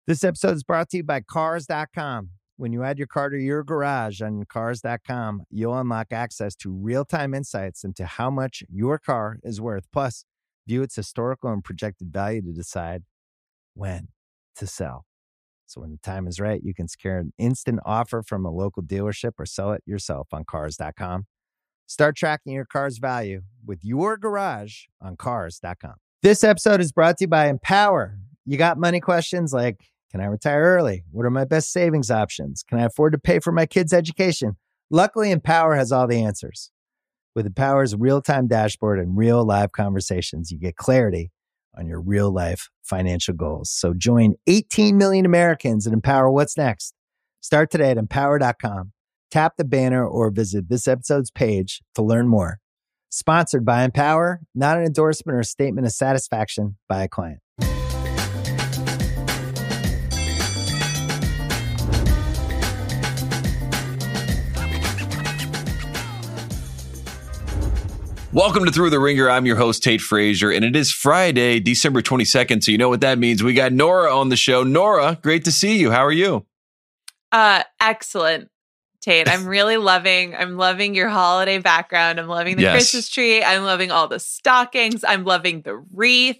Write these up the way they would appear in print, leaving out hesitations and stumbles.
This episode is brought to you by Cars.com. When you add your car to your garage on Cars.com, you'll unlock access to real-time insights into how much your car is worth. Plus, view its historical and projected value to decide when to sell. So when the time is right, you can secure an instant offer from a local dealership or sell it yourself on Cars.com. Start tracking your car's value with your garage on Cars.com. This episode is brought to you by Empower. You got money questions like, can I retire early? What are my best savings options? Can I afford to pay for my kids' education? Luckily, Empower has all the answers. With Empower's real-time dashboard and real live conversations, you get clarity on your real-life financial goals. So join 18 million Americans and Empower what's next. Start today at Empower.com. Tap the banner or visit this episode's page to learn more. Sponsored by Empower, not an endorsement or statement of satisfaction by a client. Welcome to Through the Ringer. I'm your host, Tate Frazier, and it is Friday, December 22nd. So you know what that means. We got Nora on the show. Nora, great to see you. How are you? Excellent, Tate. I'm loving your holiday background. I'm loving the Christmas tree. I'm loving all the stockings. I'm loving the wreath.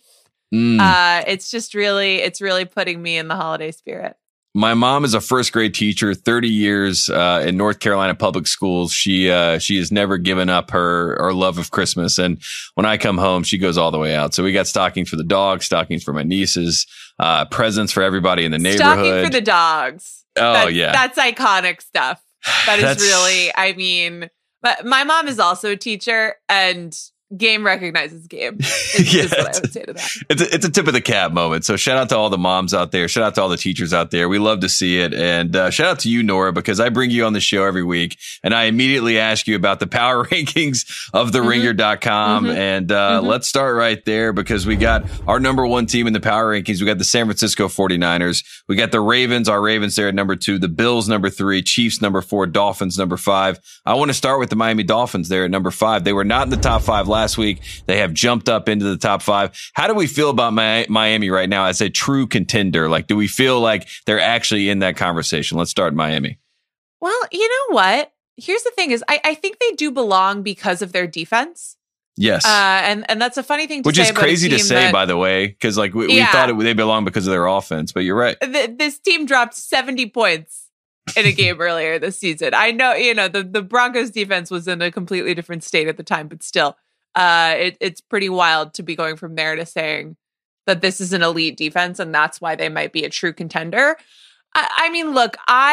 It's really putting me in the holiday spirit. My mom is a first grade teacher, 30 years in North Carolina public schools. She has never given up her love of Christmas. And when I come home, she goes all the way out. So we got stockings for the dogs, stockings for my nieces, presents for everybody in the neighborhood. Stocking for the dogs. That's iconic stuff. That is really, but my mom is also a teacher, and game recognizes game. Is what I would say to that. It's a tip of the cap moment. So shout out to all the moms out there. Shout out to all the teachers out there. We love to see it. And shout out to you, Nora, because I bring you on the show every week and I immediately ask you about the power rankings of theringer.com. And let's start right there because we got our number one team in the power rankings. We got the San Francisco 49ers. We got the Ravens, our Ravens there at number 2, the Bills number 3, Chiefs number 4, Dolphins number 5. I want to start with the Miami Dolphins there at number 5. They were not in the top 5 last week. They have jumped up into the top 5. How do we feel about Miami right now as a true contender? Like, do we feel like they're actually in that conversation? Let's start in Miami. Well, you know what? Here's the thing is I think they do belong because of their defense. Yes. And that's a funny thing to say. Which is crazy to say, by the way, because like we thought they belong because of their offense, but you're right. This team dropped 70 points in a game earlier this season. I know, the Broncos defense was in a completely different state at the time, but still. It's pretty wild to be going from there to saying that this is an elite defense and that's why they might be a true contender. Look,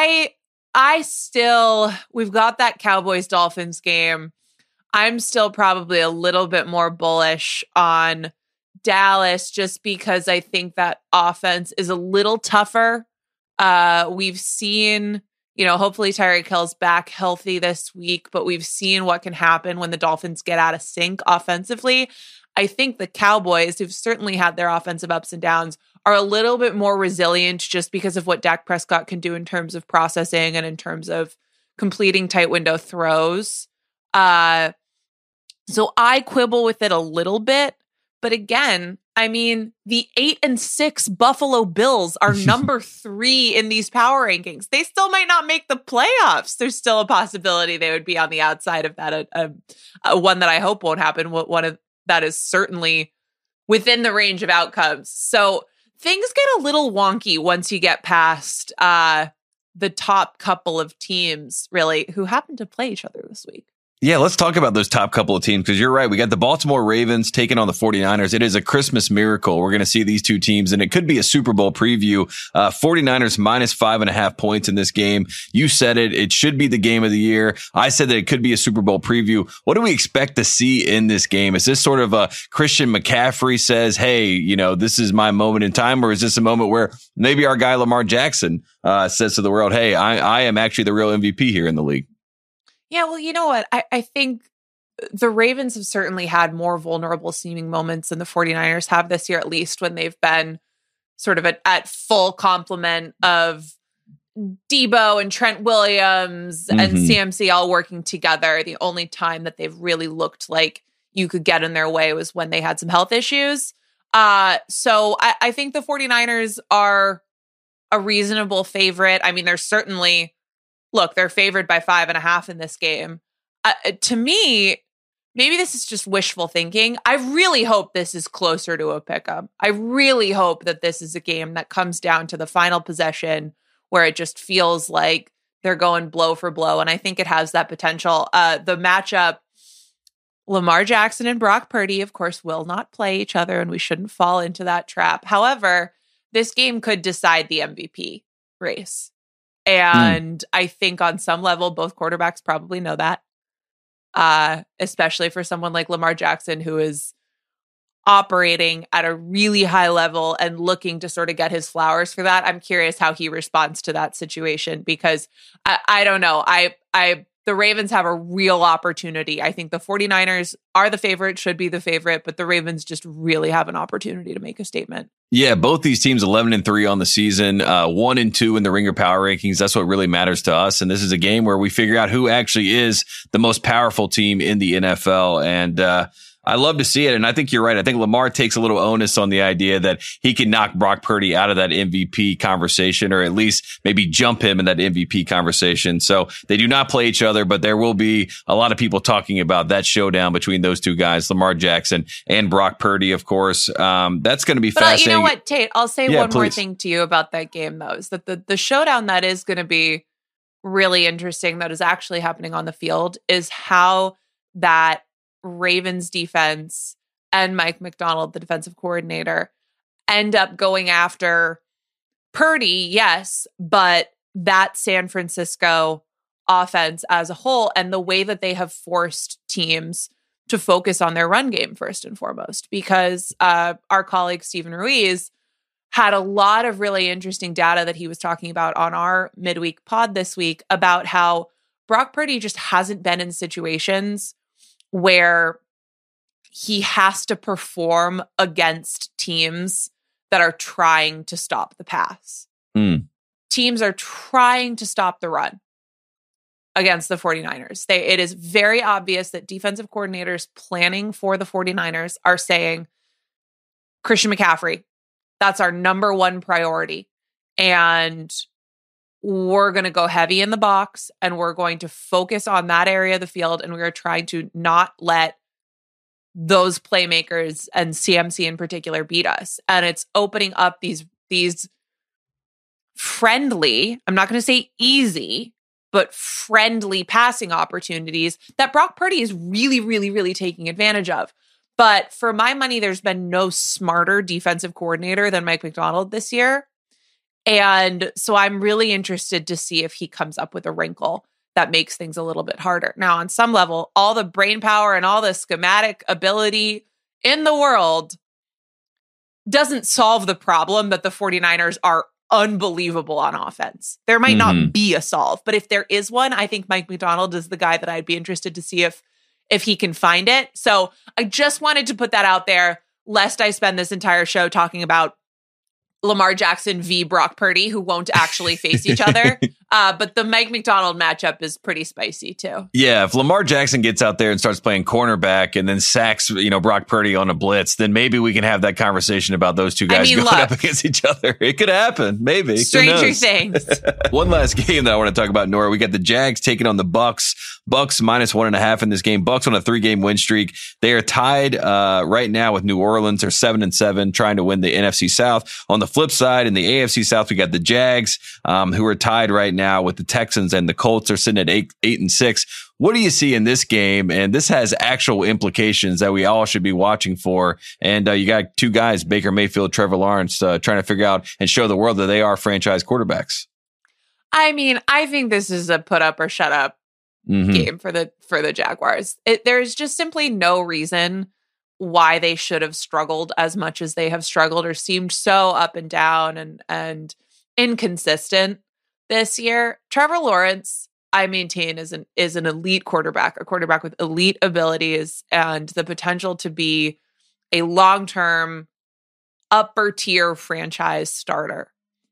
we've got that Cowboys Dolphins game. I'm still probably a little bit more bullish on Dallas just because I think that offense is a little tougher. We've seen, hopefully Tyreek Hill's back healthy this week, but we've seen what can happen when the Dolphins get out of sync offensively. I think the Cowboys, who've certainly had their offensive ups and downs, are a little bit more resilient just because of what Dak Prescott can do in terms of processing and in terms of completing tight window throws. So I quibble with it a little bit. But again, the 8-6 Buffalo Bills are number 3 in these power rankings. They still might not make the playoffs. There's still a possibility they would be on the outside of that. One that I hope won't happen. One of that is certainly within the range of outcomes. So things get a little wonky once you get past the top couple of teams, really, who happen to play each other this week. Yeah, let's talk about those top couple of teams because you're right. We got the Baltimore Ravens taking on the 49ers. It is a Christmas miracle. We're going to see these two teams, and it could be a Super Bowl preview. 49ers minus 5.5 points in this game. You said it. It should be the game of the year. I said that it could be a Super Bowl preview. What do we expect to see in this game? Is this sort of a Christian McCaffrey says, hey, this is my moment in time, or is this a moment where maybe our guy Lamar Jackson says to the world, hey, I am actually the real MVP here in the league? Yeah, well, you know what? I think the Ravens have certainly had more vulnerable seeming moments than the 49ers have this year, at least when they've been sort of at full complement of Debo and Trent Williams and CMC all working together. The only time that they've really looked like you could get in their way was when they had some health issues. So I think the 49ers are a reasonable favorite. I mean, they're favored by 5.5 in this game. To me, maybe this is just wishful thinking. I really hope this is closer to a pick-em. I really hope that this is a game that comes down to the final possession where it just feels like they're going blow for blow. And I think it has that potential. The matchup, Lamar Jackson and Brock Purdy, of course, will not play each other, and we shouldn't fall into that trap. However, this game could decide the MVP race. And I think on some level, both quarterbacks probably know that. Especially for someone like Lamar Jackson, who is operating at a really high level and looking to sort of get his flowers for that. I'm curious how he responds to that situation, because I don't know. The Ravens have a real opportunity. I think the 49ers are the favorite, should be the favorite, but the Ravens just really have an opportunity to make a statement. Yeah, both these teams 11-3 on the season, 1-2 in the Ringer Power Rankings. That's what really matters to us. And this is a game where we figure out who actually is the most powerful team in the NFL. And I love to see it. And I think you're right. I think Lamar takes a little onus on the idea that he can knock Brock Purdy out of that MVP conversation, or at least maybe jump him in that MVP conversation. So they do not play each other, but there will be a lot of people talking about that showdown between those two guys, Lamar Jackson and Brock Purdy, of course. That's going to be fascinating. You know what, Tate? I'll say one more thing to you about that game, though, is that the showdown that is going to be really interesting, that is actually happening on the field, is how that Ravens defense and Mike Macdonald, the defensive coordinator, end up going after Purdy, yes, but that San Francisco offense as a whole, and the way that they have forced teams to focus on their run game first and foremost, because our colleague Stephen Ruiz had a lot of really interesting data that he was talking about on our midweek pod this week about how Brock Purdy just hasn't been in situations where he has to perform against teams that are trying to stop the pass. Teams are trying to stop the run against the 49ers. It is very obvious that defensive coordinators planning for the 49ers are saying, Christian McCaffrey, that's our number one priority. And we're going to go heavy in the box, and we're going to focus on that area of the field, and we are trying to not let those playmakers, and CMC in particular, beat us. And it's opening up these friendly, I'm not going to say easy, but friendly passing opportunities that Brock Purdy is really, really, really taking advantage of. But for my money, there's been no smarter defensive coordinator than Mike Macdonald this year. And so I'm really interested to see if he comes up with a wrinkle that makes things a little bit harder. Now, on some level, all the brain power and all the schematic ability in the world doesn't solve the problem that the 49ers are unbelievable on offense. There might not be a solve, but if there is one, I think Mike Macdonald is the guy that I'd be interested to see if he can find it. So I just wanted to put that out there, lest I spend this entire show talking about Lamar Jackson v. Brock Purdy, who won't actually face each other. But the Mike Macdonald matchup is pretty spicy too. Yeah, if Lamar Jackson gets out there and starts playing cornerback and then sacks, Brock Purdy on a blitz, then maybe we can have that conversation about those two guys going up against each other. It could happen, maybe. Stranger things. One last game that I want to talk about, Nora. We got the Jags taking on the Bucks. Bucks -1.5 in this game. Bucks on a 3-game win streak. They are tied right now with New Orleans. They're 7-7, trying to win the NFC South. On the flip side, in the AFC South, we got the Jags, who are tied right now with the Texans, and the Colts are sitting at 8-6. What do you see in this game? And this has actual implications that we all should be watching for. And you got two guys, Baker Mayfield, Trevor Lawrence, trying to figure out and show the world that they are franchise quarterbacks. I mean, I think this is a put up or shut up game for the Jaguars. There's just simply no reason why they should have struggled as much as they have struggled, or seemed so up and down and inconsistent this year. Trevor Lawrence, I maintain, is an elite quarterback, a quarterback with elite abilities and the potential to be a long-term upper tier franchise starter.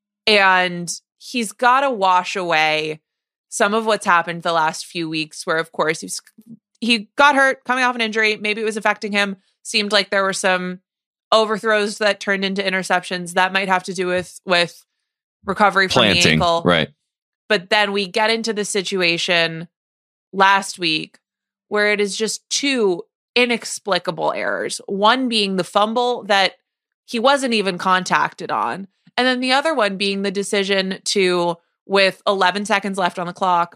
And he's got to wash away some of what's happened the last few weeks, where, of course, he got hurt coming off an injury. Maybe it was affecting him. Seemed like there were some overthrows that turned into interceptions. That might have to do with recovery from the ankle. Right. But then we get into the situation last week where it is just two inexplicable errors. One being the fumble that he wasn't even contacted on. And then the other one being the decision to, with 11 seconds left on the clock,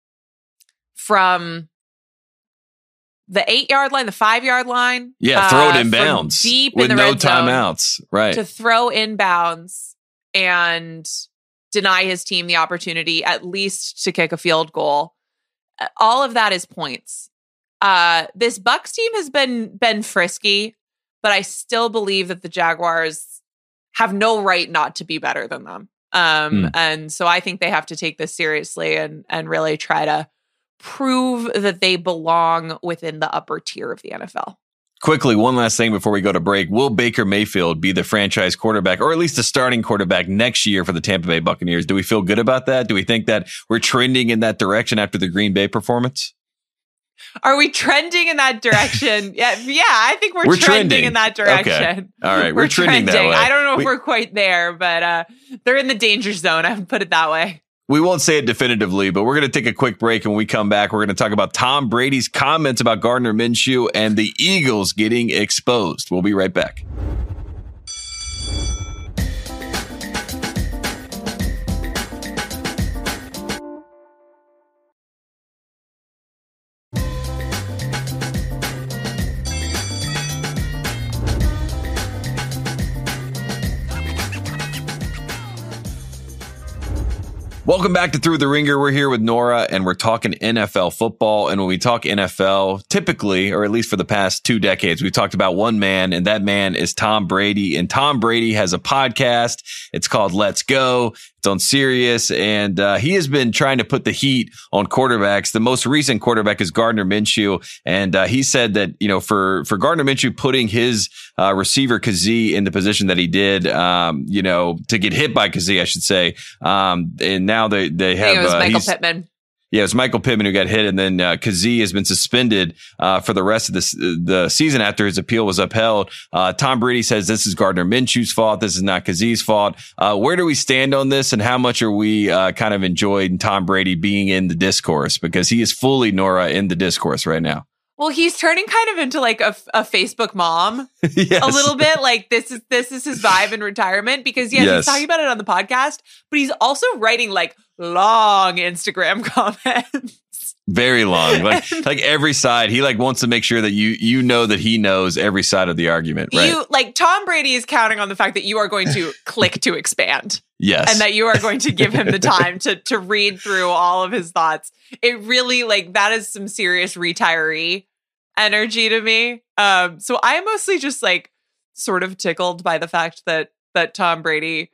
from the 8-yard line, the 5-yard line. Yeah, throw it in bounds. Deep with in the no red zone, timeouts. Right. to throw inbounds and deny his team the opportunity at least to kick a field goal. All of that is points. This Bucs team has been frisky, but I still believe that the Jaguars have no right not to be better than them. And so I think they have to take this seriously and really try to prove that they belong within the upper tier of the NFL. Quickly, one last thing before we go to break. Will Baker Mayfield be the franchise quarterback, or at least the starting quarterback next year for the Tampa Bay Buccaneers? Do we feel good about that? Do we think that we're trending in that direction after the Green Bay performance? Are we trending in that direction? Yeah, I think we're trending in that direction. Okay. All right, we're trending that way. I don't know if we're quite there, but they're in the danger zone. I would put it that way. We won't say it definitively, but we're going to take a quick break. And when we come back, we're going to talk about Tom Brady's comments about Gardner Minshew and the Eagles getting exposed. We'll be right back. Welcome back to Through the Ringer. We're here with Nora, and we're talking NFL football. And when we talk NFL, typically, or at least for the past 2 decades, we've talked about one man, and that man is Tom Brady. And Tom Brady has a podcast. It's called Let's Go. It's on Sirius, and he has been trying to put the heat on quarterbacks. The most recent quarterback is Gardner Minshew, and he said that, you know, for Gardner Minshew putting his receiver Kazee in the position that he did, you know, to get hit by Kazee, I should say, and now they have. I think it was Michael Pittman. Yeah, it was Michael Pittman who got hit, and then Kazee has been suspended for the rest of the season after his appeal was upheld. Tom Brady says this is Gardner Minshew's fault. This is not Kazee's fault. Where do we stand on this, and how much are we kind of enjoying Tom Brady being in the discourse? Because he is fully, Nora, in the discourse right now. Well, he's turning kind of into like a Facebook mom. Yes. A little bit. Like this is his vibe in retirement, because he's talking about it on the podcast, but he's also writing like long Instagram comments. Very long. Like every side. He like wants to make sure that you know that he knows every side of the argument, right? Tom Brady is counting on the fact that you are going to click to expand. Yes. And that you are going to give him the time to read through all of his thoughts. It really, like, that is some serious retiree energy to me. So I am mostly just like sort of tickled by the fact that Tom Brady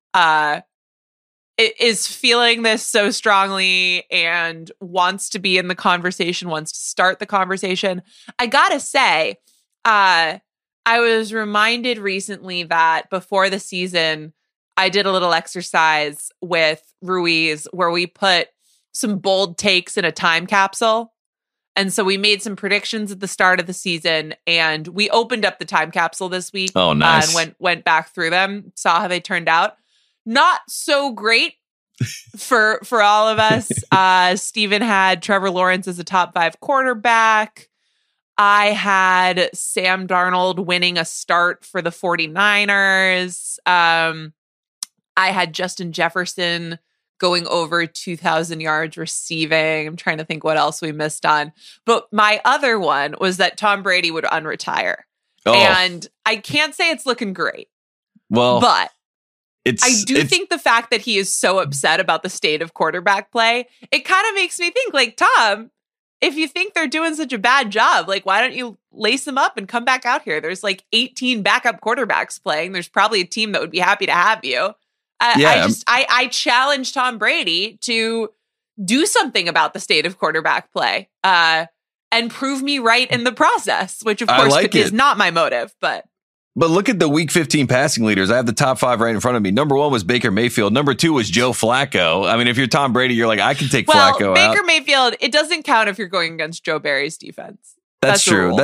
is feeling this so strongly and wants to be in the conversation, wants to start the conversation. I gotta say, I was reminded recently that before the season, I did a little exercise with Ruiz where we put some bold takes in a time capsule. And so we made some predictions at the start of the season, and we opened up the time capsule this week. Oh, nice. And went back through them, saw how they turned out. Not so great for all of us. Steven had Trevor Lawrence as a top 5 quarterback. I had Sam Darnold winning a start for the 49ers. I had Justin Jefferson going over 2,000 yards receiving. I'm trying to think what else we missed on. But my other one was that Tom Brady would unretire. Oh. And I can't say it's looking great. Well, but I think the fact that he is so upset about the state of quarterback play, it kind of makes me think, like, Tom, if you think they're doing such a bad job, like, why don't you lace them up and come back out here? There's like 18 backup quarterbacks playing. There's probably a team that would be happy to have you. I challenge Tom Brady to do something about the state of quarterback play and prove me right in the process, which of course is not my motive, but look at the Week 15 passing leaders. I have the top 5 right in front of me. Number 1 was Baker Mayfield. Number 2 was Joe Flacco. I mean, if you're Tom Brady, you're like, I can take Flacco out. Baker Mayfield, it doesn't count if you're going against Joe Barry's defense. That's true.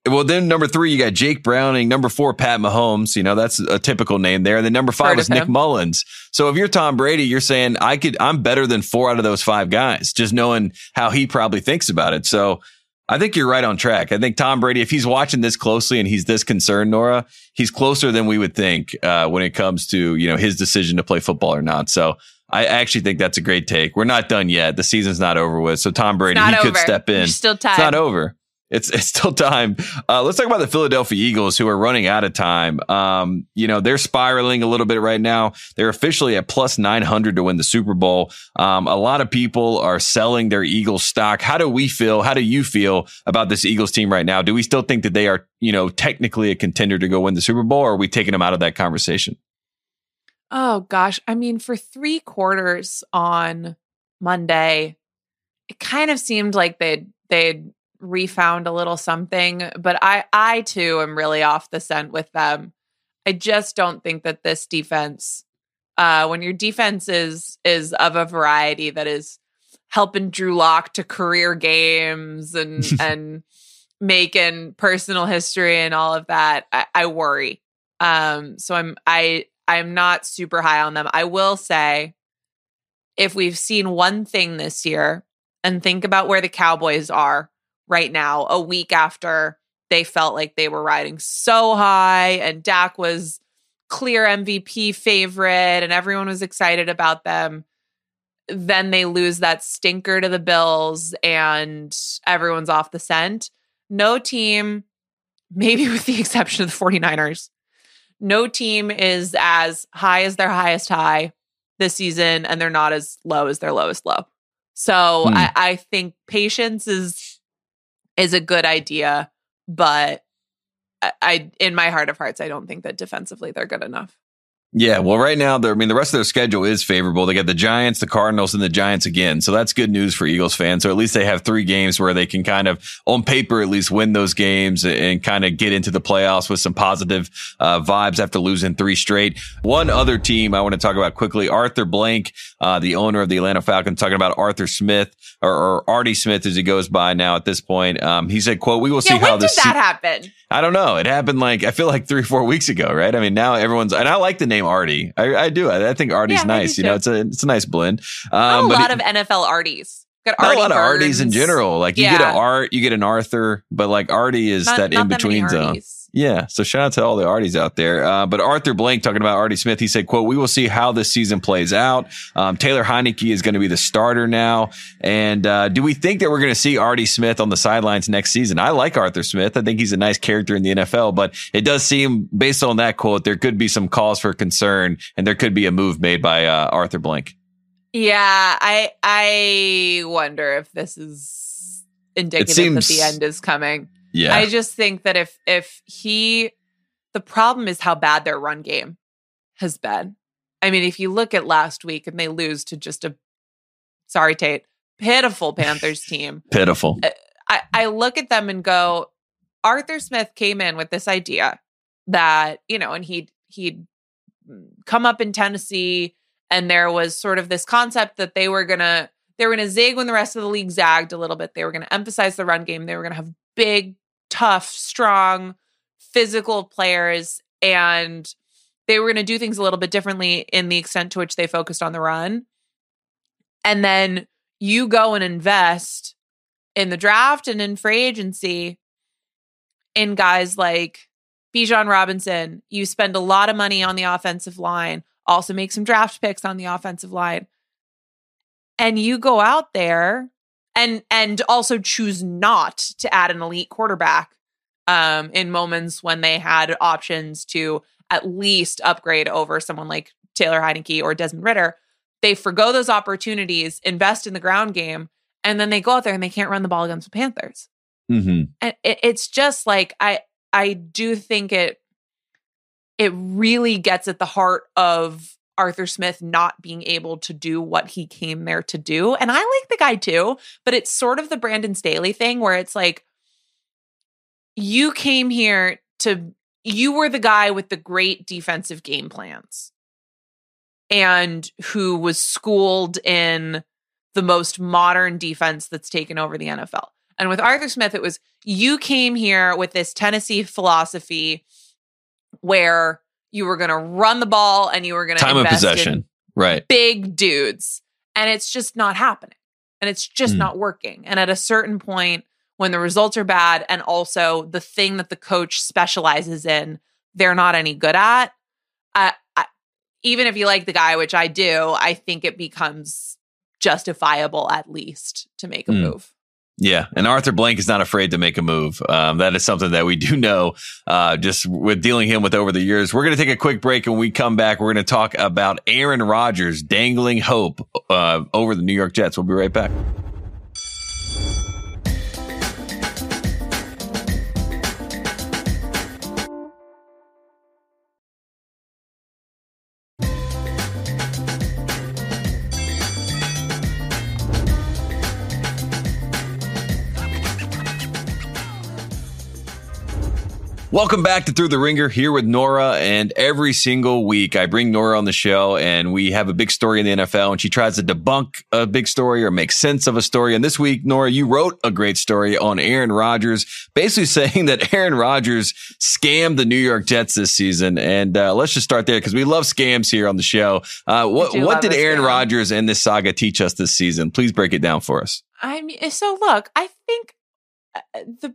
Well, then number 3, you got Jake Browning. Number 4, Pat Mahomes. That's a typical name there. And then number 5 is Nick Mullins. So if you're Tom Brady, you're saying I'm better than 4 out of those 5 guys, just knowing how he probably thinks about it. So I think you're right on track. I think Tom Brady, if he's watching this closely and he's this concerned, Nora, he's closer than we would think when it comes to, his decision to play football or not. So I actually think that's a great take. We're not done yet. The season's not over with. So Tom Brady, he could step in. There's still time. It's not over. It's still time. Let's talk about the Philadelphia Eagles, who are running out of time. They're spiraling a little bit right now. They're officially at plus 900 to win the Super Bowl. A lot of people are selling their Eagles stock. How do we feel? How do you feel about this Eagles team right now? Do we still think that they are, technically a contender to go win the Super Bowl, or are we taking them out of that conversation? Oh gosh. I mean, for 3 quarters on Monday, it kind of seemed like they'd refound a little something, but I too am really off the scent with them. I just don't think that this defense, when your defense is of a variety that is helping Drew Lock to career games and making personal history and all of that, I worry. So I'm not super high on them. I will say, if we've seen one thing this year, and think about where the Cowboys are right now, a week after they felt like they were riding so high and Dak was clear MVP favorite and everyone was excited about them. Then they lose that stinker to the Bills and everyone's off the scent. No team, maybe with the exception of the 49ers, no team is as high as their highest high this season, and they're not as low as their lowest low. So I think patience is a good idea, but I in my heart of hearts, I don't think that defensively they're good enough. Yeah, well, right now, the rest of their schedule is favorable. They got the Giants, the Cardinals, and the Giants again. So that's good news for Eagles fans. So at least they have 3 games where they can kind of, on paper, at least win those games and kind of get into the playoffs with some positive vibes after losing 3 straight. One other team I want to talk about quickly, Arthur Blank, the owner of the Atlanta Falcons, talking about Arthur Smith, or Artie Smith as he goes by now at this point. He said, quote, "We will see how this..." When did that happen? I don't know. It happened I feel like 3 or 4 weeks ago, right? I mean, now everyone's, and I like the name Artie. I do. I think Artie's nice. It's a nice blend. A lot of NFL Arties. Got Artie a lot Burns. of Arties in general. You get an Art, you get an Arthur, but Artie is that in between zone. Yeah. So shout out to all the Arties out there. But Arthur Blank talking about Artie Smith, he said, quote, "We will see how this season plays out. Taylor Heineke is going to be the starter now. And do we think that we're going to see Artie Smith on the sidelines next season?" I like Arthur Smith. I think he's a nice character in the NFL, but it does seem, based on that quote, there could be some cause for concern and there could be a move made by Arthur Blank. Yeah, I wonder if this is indicative that the end is coming. Yeah. I just think that if the problem is how bad their run game has been. I mean, if you look at last week and they lose to just sorry, Tate, pitiful Panthers team. Pitiful. I look at them and go, Arthur Smith came in with this idea that, and he'd come up in Tennessee, and there was sort of this concept that they were gonna zig when the rest of the league zagged a little bit. They were gonna emphasize the run game. They were gonna have big, tough, strong, physical players, and they were gonna do things a little bit differently in the extent to which they focused on the run. And then you go and invest in the draft and in free agency in guys like Bijan Robinson. You spend a lot of money on the offensive line. Also make some draft picks on the offensive line. And you go out there and also choose not to add an elite quarterback in moments when they had options to at least upgrade over someone like Taylor Heineke or Desmond Ridder. They forgo those opportunities, invest in the ground game, and then they go out there and they can't run the ball against the Panthers. Mm-hmm. And it's just I do think it really gets at the heart of Arthur Smith not being able to do what he came there to do. And I like the guy too, but it's sort of the Brandon Staley thing where it's you came here you were the guy with the great defensive game plans and who was schooled in the most modern defense that's taken over the NFL. And with Arthur Smith, it was, you came here with this Tennessee philosophy where you were going to run the ball and you were going to time of invest possession, in right? big dudes. And it's just not happening. And it's just not working. And at a certain point, when the results are bad, and also the thing that the coach specializes in, they're not any good at, even if you like the guy, which I do, I think it becomes justifiable at least to make a move. Yeah, and Arthur Blank is not afraid to make a move. That is something that we do know just with dealing him with over the years. We're going to take a quick break, and when we come back, we're going to talk about Aaron Rodgers dangling hope over the New York Jets. We'll be right back. Welcome back to Through the Ringer, here with Nora, and every single week I bring Nora on the show and we have a big story in the NFL and she tries to debunk a big story or make sense of a story. And this week, Nora, you wrote a great story on Aaron Rodgers, basically saying that Aaron Rodgers scammed the New York Jets this season. And let's just start there because we love scams here on the show. What did Aaron Rodgers and this saga teach us this season? Please break it down for us. I mean, so look, I think the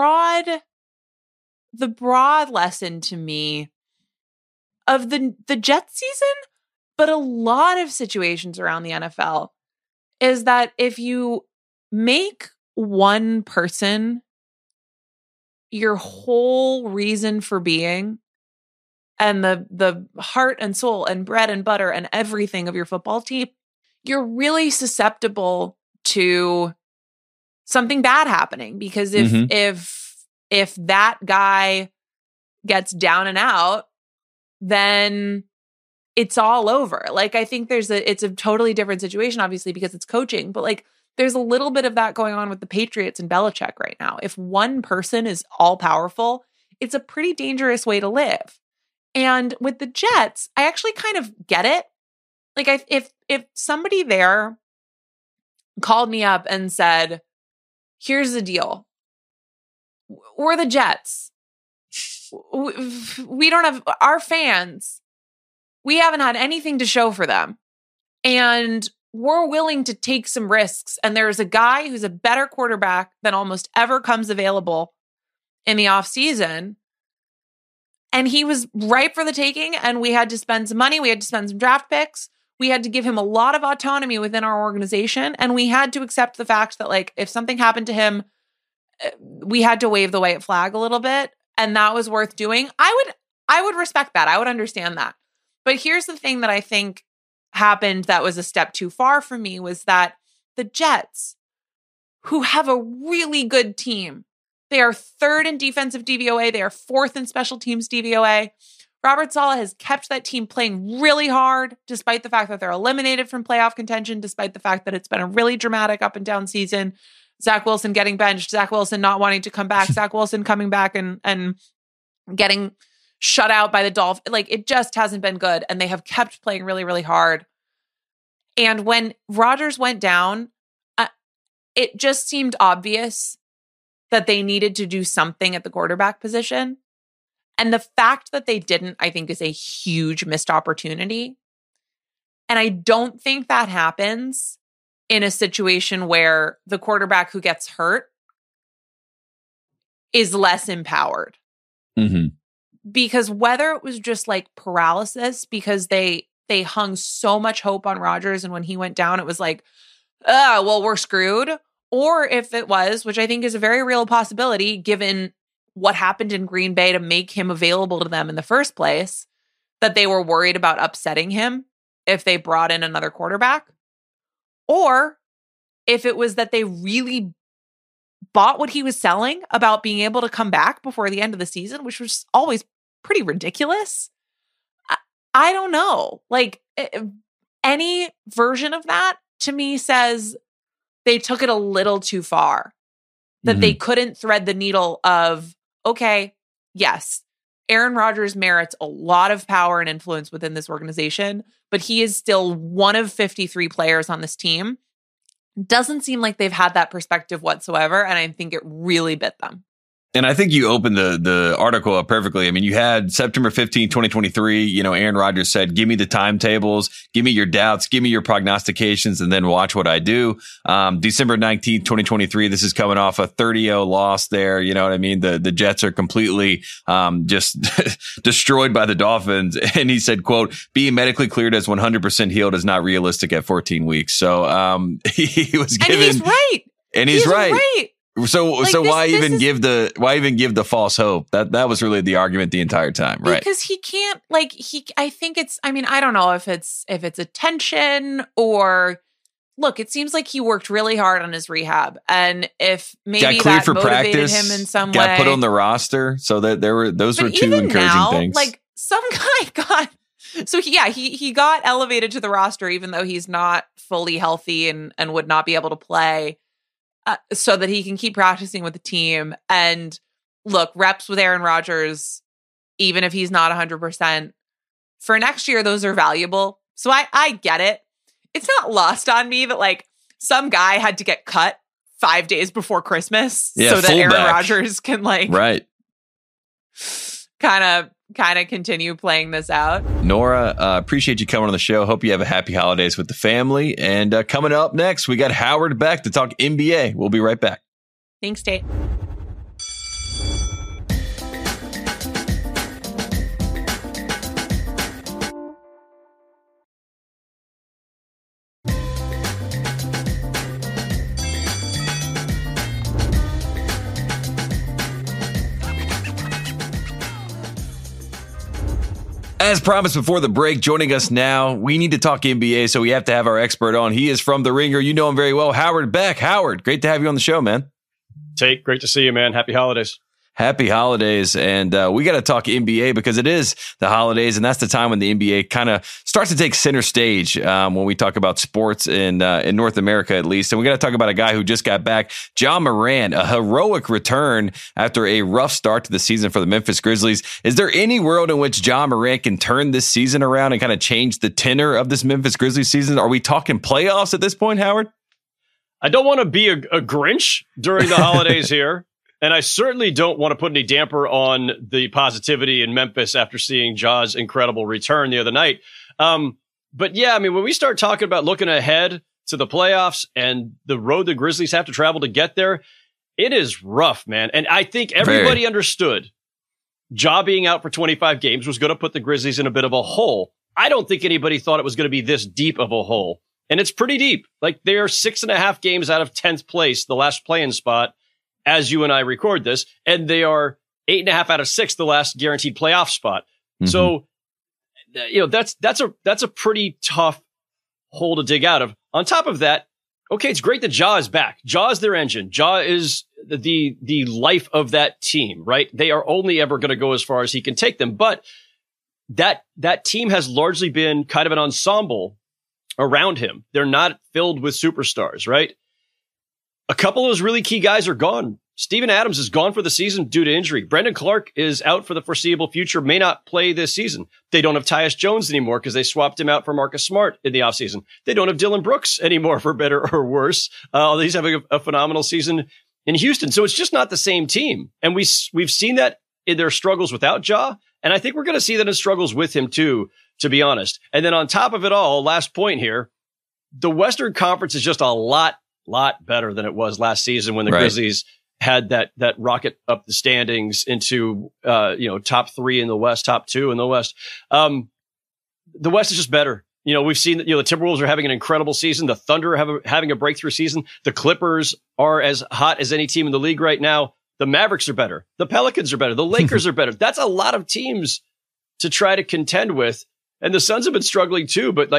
broad lesson to me of the Jets season, but a lot of situations around the NFL, is that if you make one person your whole reason for being and the heart and soul and bread and butter and everything of your football team, you're really susceptible to something bad happening. Because if that guy gets down and out, then it's all over. Like, I think it's a totally different situation, obviously, because it's coaching, but like, there's a little bit of that going on with the Patriots and Belichick right now. If one person is all powerful, it's a pretty dangerous way to live. And with the Jets, I actually kind of get it. Like, if somebody there called me up and said, here's the deal. We're the Jets. We don't have our fans. We haven't had anything to show for them. And we're willing to take some risks. And there's a guy who's a better quarterback than almost ever comes available in the offseason. And he was ripe for the taking. And we had to spend some money. We had to spend some draft picks. We had to give him a lot of autonomy within our organization. And we had to accept the fact that, like, if something happened to him, we had to wave the white flag a little bit, and that was worth doing. I would respect that. I would understand that. But here's the thing that I think happened that was a step too far for me, was that the Jets, who have a really good team, they are third in defensive DVOA. They are fourth in special teams DVOA. Robert Saleh has kept that team playing really hard, despite the fact that they're eliminated from playoff contention, despite the fact that it's been a really dramatic up and down season. Zach Wilson getting benched, Zach Wilson not wanting to come back, Zach Wilson coming back and getting shut out by the Dolphins. Like, it just hasn't been good. And they have kept playing really, really hard. And when Rodgers went down, it just seemed obvious that they needed to do something at the quarterback position. And the fact that they didn't, I think, is a huge missed opportunity. And I don't think that happens in a situation where the quarterback who gets hurt is less empowered. Mm-hmm. Because whether it was just like paralysis, because they hung so much hope on Rodgers, and when he went down, it was like, well, we're screwed. Or if it was, which I think is a very real possibility, given what happened in Green Bay to make him available to them in the first place, that they were worried about upsetting him if they brought in another quarterback. Or if it was that they really bought what he was selling about being able to come back before the end of the season, which was always pretty ridiculous. I don't know. Like, any version of that to me says they took it a little too far, that they couldn't thread the needle of, okay, yes, Aaron Rodgers merits a lot of power and influence within this organization, but he is still one of 53 players on this team. Doesn't seem like they've had that perspective whatsoever, and I think it really bit them. And I think you opened the article up perfectly. I mean, you had September 15, 2023, Aaron Rodgers said, give me the timetables, give me your doubts, give me your prognostications, and then watch what I do. December 19th, 2023, this is coming off a 30-0 loss there. You know what I mean? The Jets are completely just destroyed by the Dolphins. And he said, quote, being medically cleared as 100% healed is not realistic at 14 weeks. So he was given. And he's right. And he's right. So why even give the false hope? That was really the argument the entire time, right? Because he can't I think it's, I mean, I don't know if it's attention or look, it seems like he worked really hard on his rehab, and if maybe got cleared that for motivated practice, him in some way, got put on the roster, so that those were two encouraging now, things. Like some guy got he got elevated to the roster even though he's not fully healthy and would not be able to play. So that he can keep practicing with the team. And look, reps with Aaron Rodgers, even if he's not 100%, for next year, those are valuable. So I get it. It's not lost on me that some guy had to get cut 5 days before Christmas so that Aaron Rodgers can right. kind of continue playing this out. Nora, appreciate you coming on the show. Hope you have a happy holidays with the family. And coming up next, we got Howard Beck to talk NBA. We'll be right back. Thanks, Tate. As promised before the break, joining us now, we need to talk NBA, so we have to have our expert on. He is from The Ringer. You know him very well. Howard Beck. Howard, great to have you on the show, man. Tate, great to see you, man. Happy holidays. Happy holidays. And we got to talk NBA because it is the holidays, and that's the time when the NBA kind of starts to take center stage when we talk about sports in North America, at least. And we got to talk about a guy who just got back, Ja Morant, a heroic return after a rough start to the season for the Memphis Grizzlies. Is there any world in which Ja Morant can turn this season around and kind of change the tenor of this Memphis Grizzlies season? Are we talking playoffs at this point, Howard? I don't want to be a Grinch during the holidays here. And I certainly don't want to put any damper on the positivity in Memphis after seeing Ja's incredible return the other night. But yeah, I mean, when we start talking about looking ahead to the playoffs and the road the Grizzlies have to travel to get there, it is rough, man. And I think everybody understood Ja being out for 25 games was going to put the Grizzlies in a bit of a hole. I don't think anybody thought it was going to be this deep of a hole. And it's pretty deep. Like, they are 6.5 games out of 10th place, the last play-in spot, as you and I record this, and they are 8.5 out of 6, the last guaranteed playoff spot. Mm-hmm. So, that's a pretty tough hole to dig out of. On top of that, okay, it's great that Ja is back. Ja is their engine. Ja is the life of that team, right? They are only ever going to go as far as he can take them. But that team has largely been kind of an ensemble around him. They're not filled with superstars, right? A couple of those really key guys are gone. Steven Adams is gone for the season due to injury. Brendan Clark is out for the foreseeable future, may not play this season. They don't have Tyus Jones anymore because they swapped him out for Marcus Smart in the offseason. They don't have Dylan Brooks anymore, for better or worse. He's having a phenomenal season in Houston. So it's just not the same team. And we've seen that in their struggles without Ja. And I think we're going to see that in struggles with him too, to be honest. And then on top of it all, last point here, the Western Conference is just a lot better than it was last season when the Grizzlies had that rocket up the standings into, top 3 in the West, top 2 in the West. The West is just better. We've seen that, the Timberwolves are having an incredible season. The Thunder are having a breakthrough season. The Clippers are as hot as any team in the league right now. The Mavericks are better. The Pelicans are better. The Lakers are better. That's a lot of teams to try to contend with. And the Suns have been struggling too, but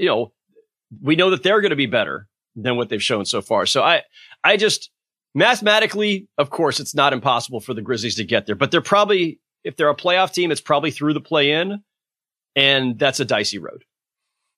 we know that they're going to be better than what they've shown so far. So I just, mathematically, of course, it's not impossible for the Grizzlies to get there, but they're probably, if they're a playoff team, it's probably through the play-in, and that's a dicey road.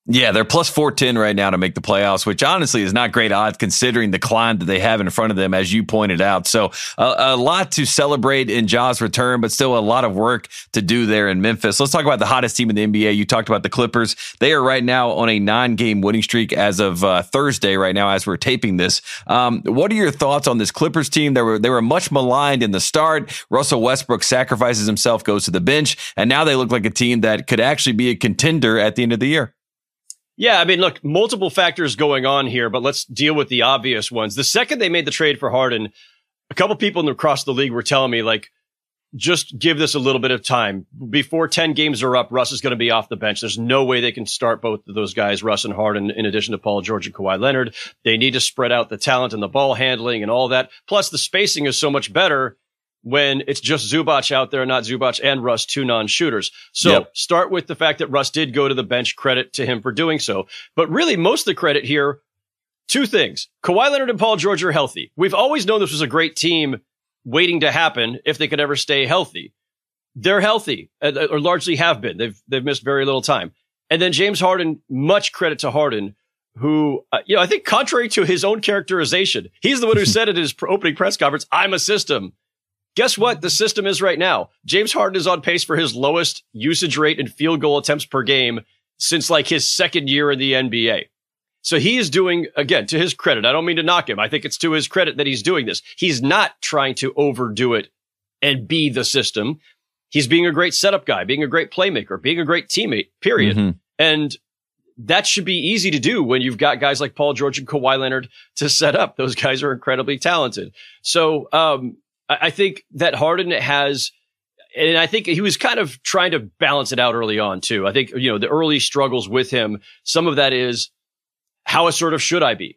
Yeah, they're plus 410 right now to make the playoffs, which honestly is not great odds considering the climb that they have in front of them, as you pointed out. So a lot to celebrate in Ja's return, but still a lot of work to do there in Memphis. Let's talk about the hottest team in the NBA. You talked about the Clippers. They are right now on a 9-game winning streak as of Thursday right now as we're taping this. What are your thoughts on this Clippers team? They were much maligned in the start. Russell Westbrook sacrifices himself, goes to the bench, and now they look like a team that could actually be a contender at the end of the year. Yeah, I mean, look, multiple factors going on here, but let's deal with the obvious ones. The second they made the trade for Harden, a couple people across the league were telling me, like, just give this a little bit of time. Before 10 games are up, Russ is going to be off the bench. There's no way they can start both of those guys, Russ and Harden, in addition to Paul George and Kawhi Leonard. They need to spread out the talent and the ball handling and all that. Plus, the spacing is so much better when it's just Zubac out there, not Zubac and Russ, two non-shooters. So Start with the fact that Russ did go to the bench. Credit to him for doing so. But really, most of the credit here, two things. Kawhi Leonard and Paul George are healthy. We've always known this was a great team waiting to happen if they could ever stay healthy. They're healthy, or largely have been. They've missed very little time. And then James Harden, much credit to Harden, who, I think contrary to his own characterization, he's the one who said at his opening press conference, I'm a system. Guess what the system is right now? James Harden is on pace for his lowest usage rate and field goal attempts per game since like his second year in the NBA. So he is doing, again, to his credit, I don't mean to knock him. I think it's to his credit that he's doing this. He's not trying to overdo it and be the system. He's being a great setup guy, being a great playmaker, being a great teammate, period. Mm-hmm. And that should be easy to do when you've got guys like Paul George and Kawhi Leonard to set up. Those guys are incredibly talented. So, I think that Harden has, and I think he was kind of trying to balance it out early on too. I think, the early struggles with him, some of that is how assertive should I be?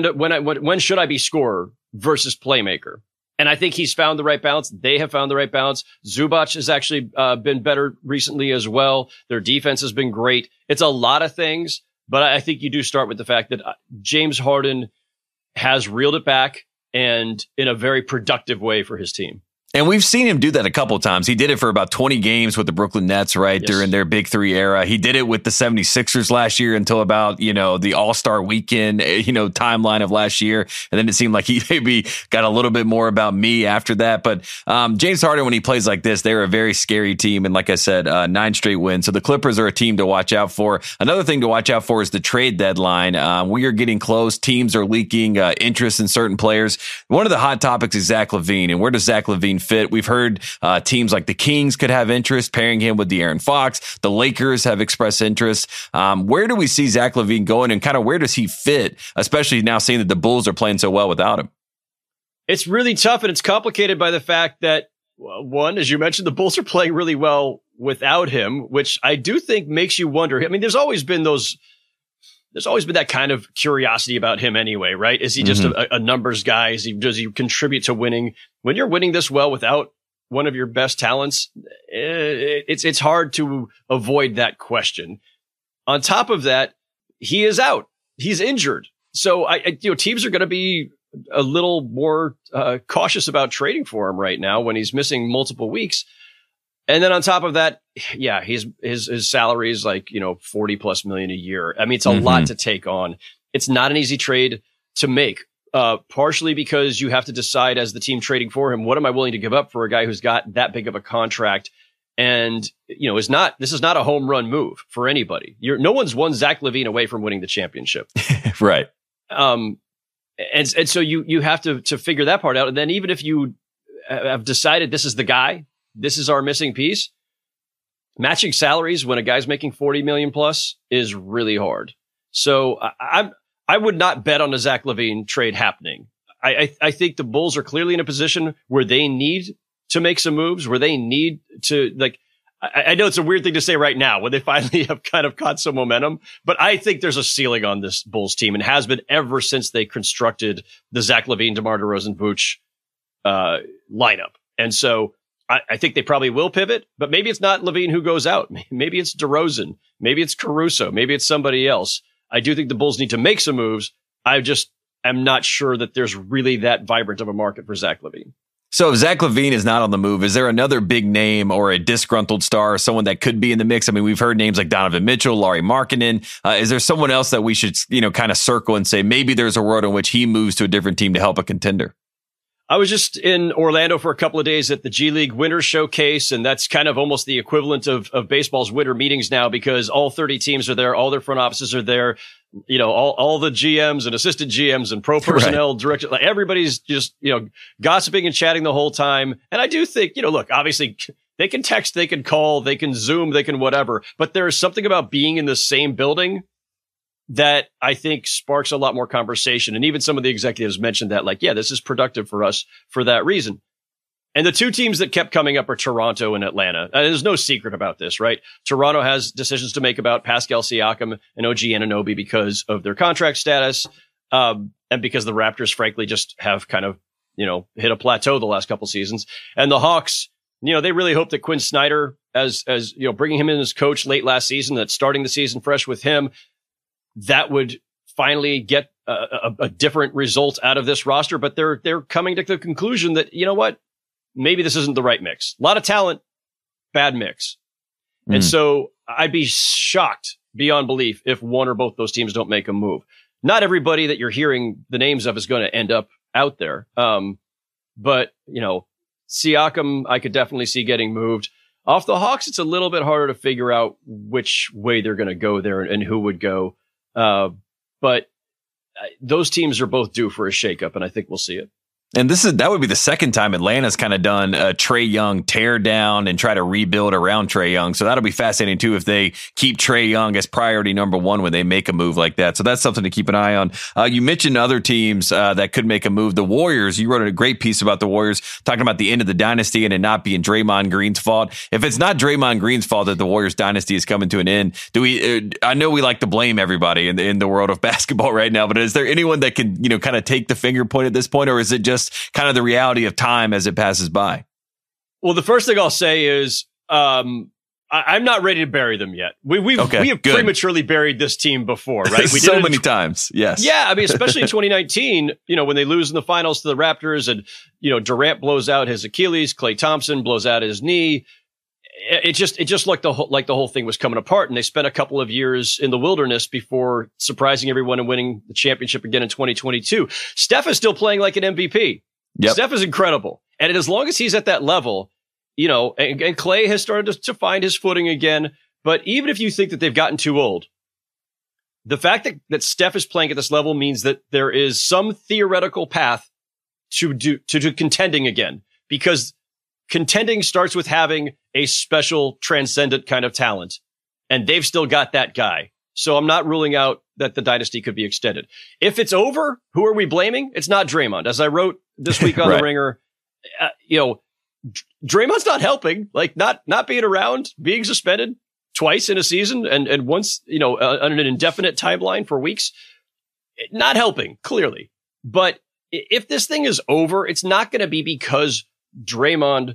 When should I be scorer versus playmaker? And I think he's found the right balance. They have found the right balance. Zubac has actually been better recently as well. Their defense has been great. It's a lot of things, but I think you do start with the fact that James Harden has reeled it back, and in a very productive way for his team. And we've seen him do that a couple of times. He did it for about 20 games with the Brooklyn Nets, right, during their Big Three era. He did it with the 76ers last year until about, the All-Star weekend, timeline of last year. And then it seemed like he maybe got a little bit more about me after that. But James Harden, when he plays like this, they're a very scary team. And like I said, 9 straight wins. So the Clippers are a team to watch out for. Another thing to watch out for is the trade deadline. We are getting close. Teams are leaking interest in certain players. One of the hot topics is Zach LaVine. And where does Zach LaVine fit? We've heard teams like the Kings could have interest pairing him with De'Aaron Fox. The Lakers have expressed interest. Where do we see Zach LaVine going, and kind of where does he fit, especially now seeing that the Bulls are playing so well without him? It's really tough, and it's complicated by the fact that, one, as you mentioned, the Bulls are playing really well without him, which I do think makes you wonder. I mean, there's always been that kind of curiosity about him anyway, right? Is he just a numbers guy? Does he contribute to winning? When you're winning this well without one of your best talents, it's hard to avoid that question. On top of that, he is out. He's injured. So teams are going to be a little more cautious about trading for him right now when he's missing multiple weeks. And then on top of that, his salary is like, $40+ million a year. I mean, it's a lot to take on. It's not an easy trade to make, partially because you have to decide as the team trading for him, what am I willing to give up for a guy who's got that big of a contract? And, this is not a home run move for anybody. No one's won Zach LaVine away from winning the championship. Right. And so you have to figure that part out. And then even if you have decided this is the guy, this is our missing piece, matching salaries when a guy's making 40 million plus is really hard. So I would not bet on a Zach LaVine trade happening. I think the Bulls are clearly in a position where they need to make some moves, where they need to, I know it's a weird thing to say right now when they finally have kind of caught some momentum, but I think there's a ceiling on this Bulls team and has been ever since they constructed the Zach LaVine, DeMar DeRozan, Vooch lineup. And so I think they probably will pivot, but maybe it's not LaVine who goes out. Maybe it's DeRozan. Maybe it's Caruso. Maybe it's somebody else. I do think the Bulls need to make some moves. I just am not sure that there's really that vibrant of a market for Zach LaVine. So if Zach LaVine is not on the move, is there another big name or a disgruntled star or someone that could be in the mix? I mean, we've heard names like Donovan Mitchell, Lauri Markkanen. Is there someone else that we should, kind of circle and say maybe there's a world in which he moves to a different team to help a contender? I was just in Orlando for a couple of days at the G League Winners Showcase, and that's kind of almost the equivalent of baseball's winter meetings now, because all 30 teams are there, all their front offices are there, all the GMs and assistant GMs and pro personnel directors, like everybody's just, gossiping and chatting the whole time. And I do think, look, obviously they can text, they can call, they can Zoom, they can whatever, but there is something about being in the same building that I think sparks a lot more conversation. And even some of the executives mentioned that, like, yeah, this is productive for us for that reason. And the two teams that kept coming up are Toronto and Atlanta. There's no secret about this, right? Toronto has decisions to make about Pascal Siakam and OG Anunoby because of their contract status. And because the Raptors, frankly, just have kind of, hit a plateau the last couple seasons. And the Hawks, they really hope that Quinn Snyder, as bringing him in as coach late last season, that starting the season fresh with him, that would finally get a different result out of this roster. But they're coming to the conclusion that, maybe this isn't the right mix. A lot of talent, bad mix. And so I'd be shocked beyond belief if one or both those teams don't make a move. Not everybody that you're hearing the names of is going to end up out there. But Siakam, I could definitely see getting moved. Off the Hawks, it's a little bit harder to figure out which way they're going to go there and who would go. But those teams are both due for a shakeup, and I think we'll see it. And that would be the second time Atlanta's kind of done a Trae Young tear down and try to rebuild around Trae Young. So that'll be fascinating too if they keep Trae Young as priority number one when they make a move like that. So that's something to keep an eye on. You mentioned other teams that could make a move. The Warriors, you wrote a great piece about the Warriors, talking about the end of the dynasty and it not being Draymond Green's fault. If it's not Draymond Green's fault that the Warriors dynasty is coming to an end, I know we like to blame everybody in the world of basketball right now, but is there anyone that can, kind of take the finger point at this point, or is it just kind of the reality of time as it passes by? Well, the first thing I'll say is I'm not ready to bury them yet. We have prematurely buried this team before, right? We so many times. Yes. Yeah. I mean, especially in 2019, when they lose in the finals to the Raptors and, Durant blows out his Achilles, Klay Thompson blows out his knee. It just looked like the whole thing was coming apart, and they spent a couple of years in the wilderness before surprising everyone and winning the championship again in 2022. Steph is still playing like an MVP. Yep. Steph is incredible. And as long as he's at that level, and Klay has started to find his footing again. But even if you think that they've gotten too old, the fact that Steph is playing at this level means that there is some theoretical path to contending again, because contending starts with having a special transcendent kind of talent, and they've still got that guy. So I'm not ruling out that the dynasty could be extended. If it's over, who are we blaming? It's not Draymond. As I wrote this week on The Ringer, Draymond's not helping, like not being around, being suspended twice in a season and once, on an indefinite timeline for weeks, not helping clearly. But if this thing is over, it's not going to be because Draymond,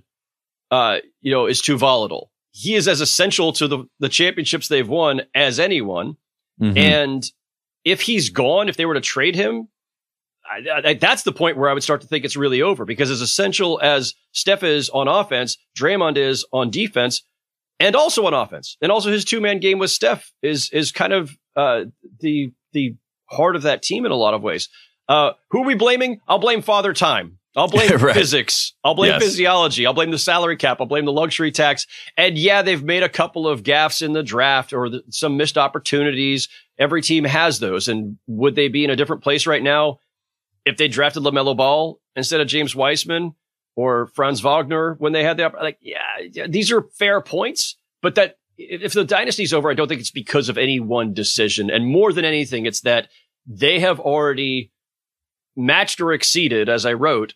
is too volatile. He is as essential to the championships they've won as anyone. Mm-hmm. And if he's gone, if they were to trade him, that's the point where I would start to think it's really over, because as essential as Steph is on offense, Draymond is on defense and also on offense. And also his two-man game with Steph is kind of the heart of that team in a lot of ways. Who are we blaming? I'll blame Father Time. I'll blame physics. I'll blame physiology. I'll blame the salary cap. I'll blame the luxury tax. And yeah, they've made a couple of gaffes in the draft or some missed opportunities. Every team has those. And would they be in a different place right now if they drafted LaMelo Ball instead of James Wiseman or Franz Wagner when they had the these are fair points. But that if the dynasty's over, I don't think it's because of any one decision. And more than anything, it's they have already matched or exceeded, as I wrote,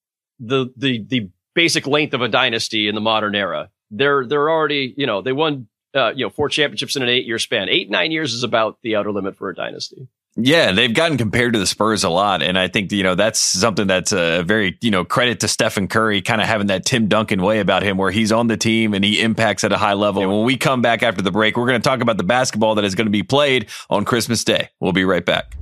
the basic length of a dynasty in the modern era. They're already, they won 4 championships in an 8-year span. 8-9 years is about the outer limit for a dynasty. Yeah, they've gotten compared to the Spurs a lot. And I think, that's something that's a very, credit to Stephen Curry, kind of having that Tim Duncan way about him where he's on the team and he impacts at a high level. And when we come back after the break, we're going to talk about the basketball that is going to be played on Christmas Day. We'll be right back.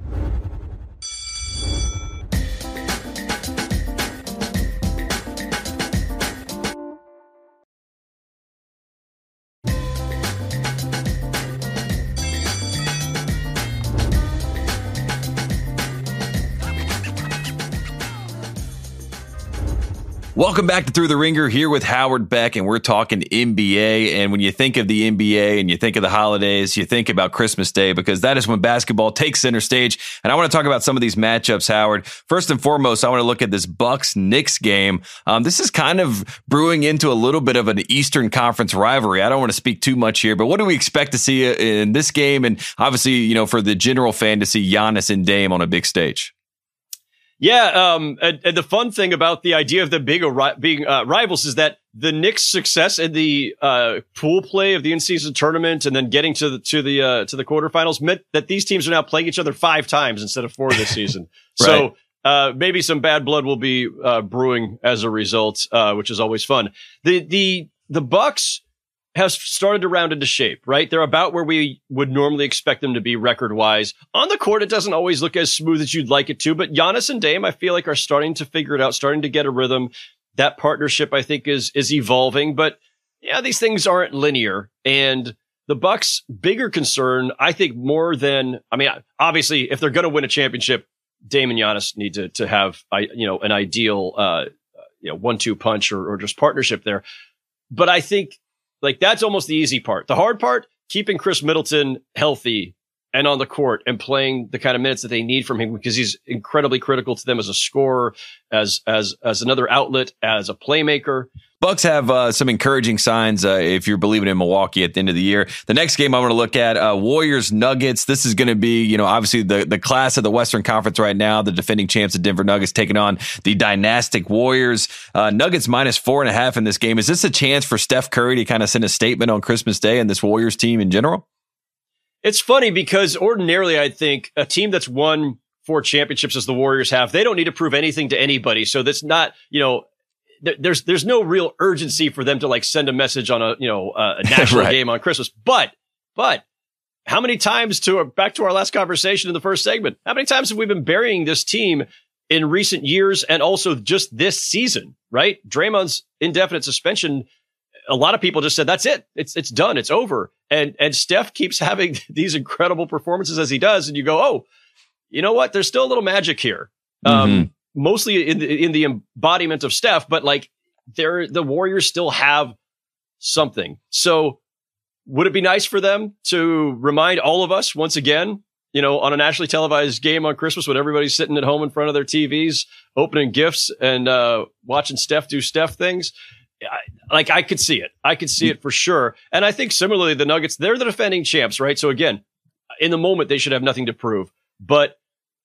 Welcome back to Through the Ringer, here with Howard Beck, and we're talking NBA. And when you think of the NBA and you think of the holidays, you think about Christmas Day, because that is when basketball takes center stage. And I want to talk about some of these matchups, Howard. First and foremost, I want to look at this Bucks-Knicks game. This is kind of brewing into a little bit of an Eastern Conference rivalry. I don't want to speak too much here, but what do we expect to see in this game? And obviously, you know, for the general fan to see Giannis and Dame on a big stage. Yeah, and the fun thing about the idea of them being rivals is that the Knicks' success in the pool play of the in-season tournament and then getting to the quarterfinals meant that these teams are now playing each other 5 times instead of 4 this season. Right. So maybe some bad blood will be brewing as a result, which is always fun. The Bucks have started to round into shape, right? They're about where we would normally expect them to be record-wise. On the court, it doesn't always look as smooth as you'd like it to, but Giannis and Dame, I feel like, are starting to figure it out, starting to get a rhythm. That partnership, I think, is evolving, but yeah, these things aren't linear. And the Bucks' bigger concern, I think, more than, I mean, obviously, if they're going to win a championship, Dame and Giannis need to have, an ideal, 1-2 punch or just partnership there. But I think, like, that's almost the easy part. The hard part, keeping Chris Middleton healthy and on the court and playing the kind of minutes that they need from him, because he's incredibly critical to them as a scorer, as another outlet, as a playmaker. Bucks have some encouraging signs if you're believing in Milwaukee at the end of the year. The next game I want to look at, Warriors Nuggets. This is going to be, you know, obviously the class of the Western Conference right now. The defending champs, the Denver Nuggets, taking on the dynastic Warriors. Nuggets minus 4.5 in this game. Is this a chance for Steph Curry to kind of send a statement on Christmas Day and this Warriors team in general? It's funny because ordinarily I think a team that's won 4 championships as the Warriors have, they don't need to prove anything to anybody. So that's not, there's no real urgency for them to like send a message on a national right. game on Christmas. But how many times, back to our last conversation in the first segment, how many times have we been burying this team in recent years and also just this season, right? Draymond's indefinite suspension, a lot of people just said, that's it. It's done. It's over. And Steph keeps having these incredible performances as he does. And you go, oh, you know what? There's still a little magic here. Mostly in the embodiment of Steph, but like the Warriors still have something. So would it be nice for them to remind all of us once again, on a nationally televised game on Christmas when everybody's sitting at home in front of their TVs, opening gifts and watching Steph do Steph things? I could see it. I could see it for sure. And I think similarly, the Nuggets, they're the defending champs, right? So again, in the moment, they should have nothing to prove. But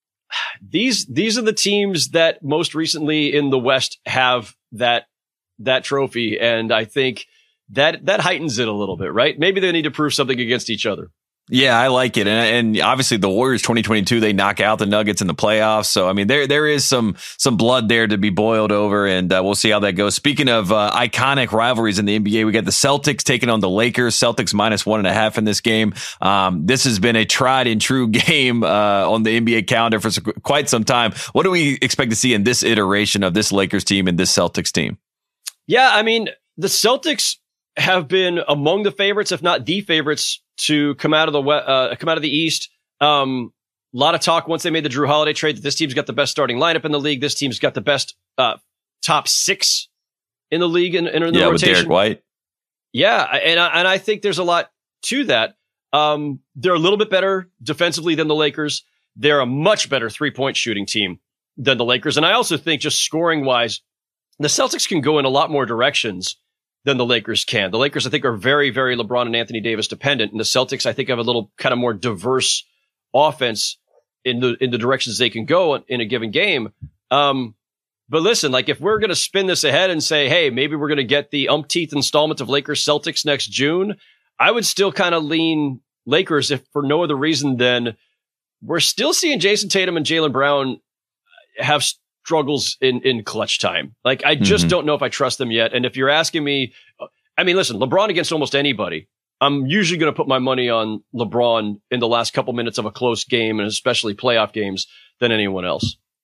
these are the teams that most recently in the West have that trophy. And I think that heightens it a little bit, right? Maybe they need to prove something against each other. Yeah, I like it. And obviously the Warriors 2022, they knock out the Nuggets in the playoffs. So, I mean, there is some blood there to be boiled over, and we'll see how that goes. Speaking of iconic rivalries in the NBA, we got the Celtics taking on the Lakers. Celtics minus 1.5 in this game. This has been a tried and true game on the NBA calendar for quite some time. What do we expect to see in this iteration of this Lakers team and this Celtics team? Yeah, I mean, the Celtics have been among the favorites, if not the favorites, to come out of the East. A lot of talk once they made the Drew Holiday trade that this team's got the best starting lineup in the league. This team's got the best top 6 in the league in the rotation. With Derek White. Yeah, and I think there's a lot to that. They're a little bit better defensively than the Lakers. They're a much better 3-point shooting team than the Lakers. And I also think just scoring wise, the Celtics can go in a lot more directions than the Lakers can. The Lakers, I think, are very, very LeBron and Anthony Davis dependent. And the Celtics, I think, have a little kind of more diverse offense in the directions they can go in a given game. But listen, like if we're going to spin this ahead and say, hey, maybe we're going to get the umpteenth installment of Lakers Celtics next June, I would still kind of lean Lakers if for no other reason than we're still seeing Jason Tatum and Jaylen Brown have struggles in clutch time. Like, I just don't know if I trust them yet. And if you're asking me, I mean, listen, LeBron against almost anybody, I'm usually going to put my money on LeBron in the last couple minutes of a close game, and especially playoff games, than anyone else.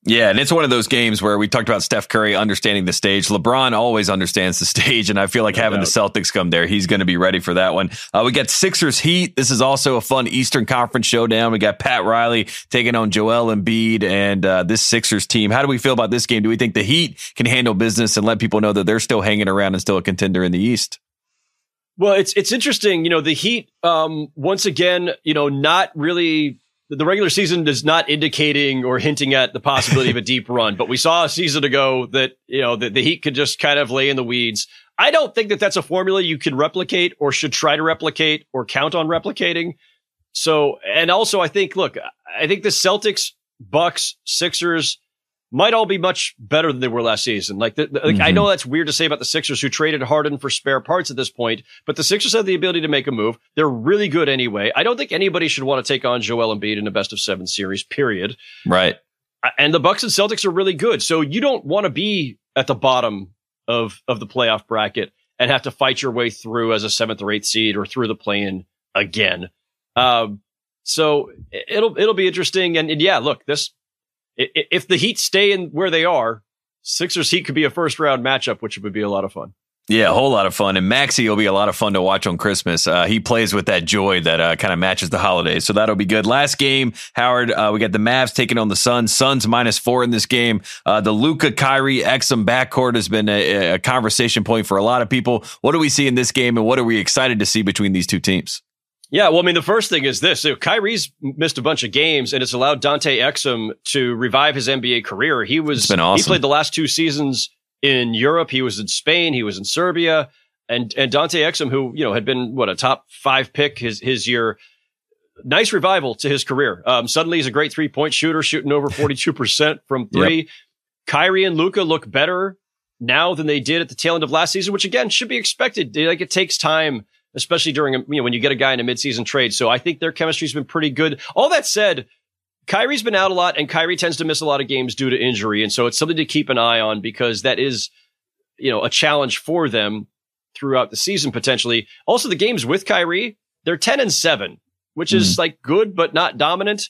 Yeah, and it's one of those games where we talked about Steph Curry understanding the stage. LeBron always understands the stage, and I feel like having the Celtics come there, he's going to be ready for that one. We got Sixers Heat. This is also a fun Eastern Conference showdown. We got Pat Riley taking on Joel Embiid and this Sixers team. How do we feel about this game? Do we think the Heat can handle business and let people know that they're still hanging around and still a contender in the East? Well, it's interesting. The Heat, once again, not really. The regular season is not indicating or hinting at the possibility of a deep run, but we saw a season ago that, the Heat could just kind of lay in the weeds. I don't think that that's a formula you can replicate or should try to replicate or count on replicating. So, and also I think the Celtics, Bucks, Sixers might all be much better than they were last season. I know that's weird to say about the Sixers, who traded Harden for spare parts at this point, but the Sixers have the ability to make a move. They're really good anyway. I don't think anybody should want to take on Joel Embiid in a best of 7 series, period. Right. And the Bucks and Celtics are really good. So you don't want to be at the bottom of the playoff bracket and have to fight your way through as a 7th or 8th seed or through the play-in again. So it'll be interesting. And yeah, look, if the Heat stay in where they are, Sixers Heat could be a first round matchup, which would be a lot of fun. Yeah, a whole lot of fun. And Maxey will be a lot of fun to watch on Christmas. He plays with that joy that kind of matches the holidays. So that'll be good. Last game, Howard, we got the Mavs taking on the Suns. Suns -4 in this game. The Luka, Kyrie, Exum backcourt has been a conversation point for a lot of people. What do we see in this game, and what are we excited to see between these two teams? Yeah, well, I mean, the first thing is this. Kyrie's missed a bunch of games, and it's allowed Dante Exum to revive his NBA career. It's been awesome. He played the last 2 seasons in Europe. He was in Spain. He was in Serbia. And Dante Exum, who, had been, a top 5 pick his year. Nice revival to his career. Suddenly he's a great 3-point shooter, shooting over 42% from 3. Yep. Kyrie and Luka look better now than they did at the tail end of last season, which, again, should be expected. It takes time, especially during, when you get a guy in a midseason trade. So I think their chemistry's been pretty good. All that said, Kyrie's been out a lot, and Kyrie tends to miss a lot of games due to injury. And so it's something to keep an eye on, because that is, a challenge for them throughout the season, potentially. Also, the games with Kyrie, they're 10-7, which is good, but not dominant.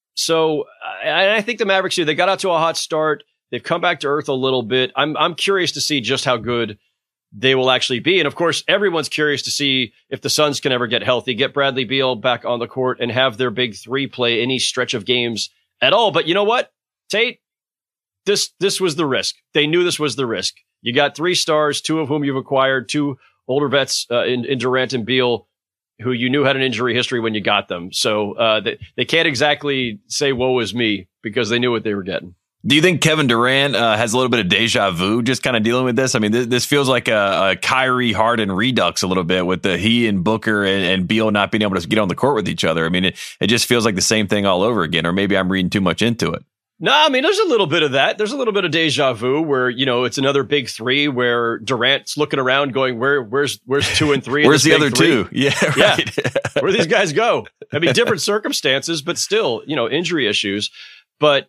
So I think the Mavericks here, they got out to a hot start. They've come back to earth a little bit. I'm curious to see just how good they will actually be. And of course, everyone's curious to see if the Suns can ever get healthy, get Bradley Beal back on the court, and have their big 3 play any stretch of games at all. But you know what, Tate? This was the risk. They knew this was the risk. You got 3 stars, 2 of whom you've acquired, 2 older vets in Durant and Beal, who you knew had an injury history when you got them. So they can't exactly say, woe is me, because they knew what they were getting. Do you think Kevin Durant has a little bit of deja vu just kind of dealing with this? I mean, this feels like a Kyrie Harden redux a little bit, with he and Booker and Beal not being able to get on the court with each other. I mean, it just feels like the same thing all over again, or maybe I'm reading too much into it. No, I mean, there's a little bit of that. There's a little bit of deja vu where, it's another big 3 where Durant's looking around going, where's 2 and 3? Where's the other 2? Yeah, right. Yeah. Where these guys go? I mean, different circumstances, but still, injury issues. But,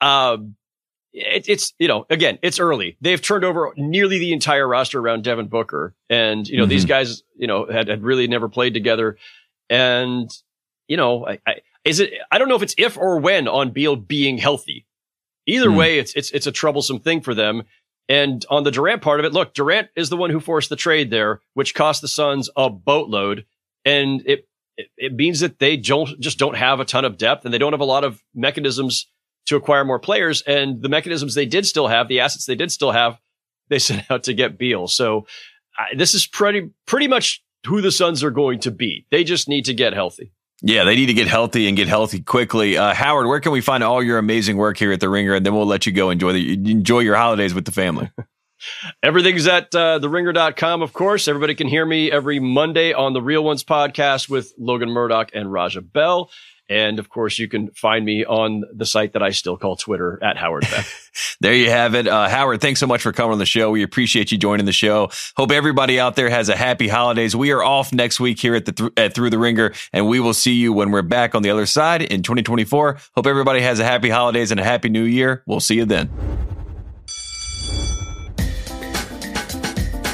it's again, it's early. They've turned over nearly the entire roster around Devin Booker. And, these guys, had really never played together. And, I don't know if it's if or when on Beal being healthy. Either way, it's a troublesome thing for them. And on the Durant part of it, look, Durant is the one who forced the trade there, which cost the Suns a boatload. And it means that they don't have a ton of depth, and they don't have a lot of mechanisms to acquire more players. And the mechanisms they did still have, the assets they did still have, they sent out to get Beal. So this is pretty much who the Suns are going to be. They just need to get healthy. Yeah, they need to get healthy and get healthy quickly. Howard, where can we find all your amazing work here at The Ringer? And then we'll let you go enjoy your holidays with the family. Everything's at theringer.com, of course. Everybody can hear me every Monday on the Real Ones podcast with Logan Murdoch and Raja Bell. And of course, you can find me on the site that I still call Twitter at Howard Beck. There you have it. Howard, thanks so much for coming on the show. We appreciate you joining the show. Hope everybody out there has a happy holidays. We are off next week here at Through the Ringer, and we will see you when we're back on the other side in 2024. Hope everybody has a happy holidays and a happy new year. We'll see you then.